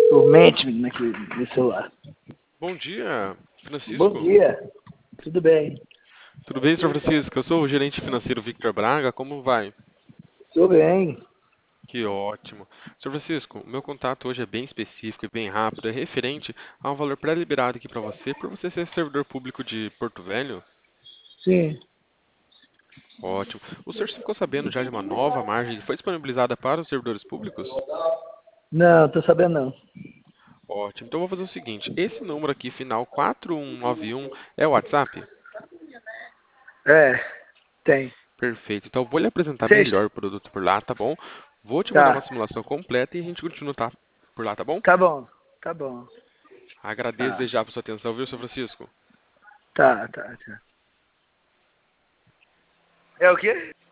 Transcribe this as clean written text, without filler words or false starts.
Dormente, menino, aqui no celular. Bom dia, Bom Francisco. dia, tudo bem? Tudo bem, senhor Francisco? Eu sou o gerente financeiro Victor Braga. Como vai? Tudo bem. Que ótimo. Senhor Francisco, o meu contato hoje é bem específico e bem rápido. É referente a um valor pré-liberado aqui para você, por você ser servidor público de Porto Velho. Sim. Ótimo. O senhor ficou sabendo já de uma nova margem que foi disponibilizada para os servidores públicos? Não, tô sabendo não. Ótimo. Então eu vou fazer o seguinte: esse número aqui, final 4191, é o WhatsApp? É, tem. Perfeito. Então eu vou lhe apresentar Sexta. melhor o produto por lá, tá bom? Vou te mandar uma Tá. simulação completa e a gente continua por lá, tá bom? Tá bom. Tá bom. Agradeço Tá. desde já por sua atenção, viu, seu Francisco? Tá. É o quê?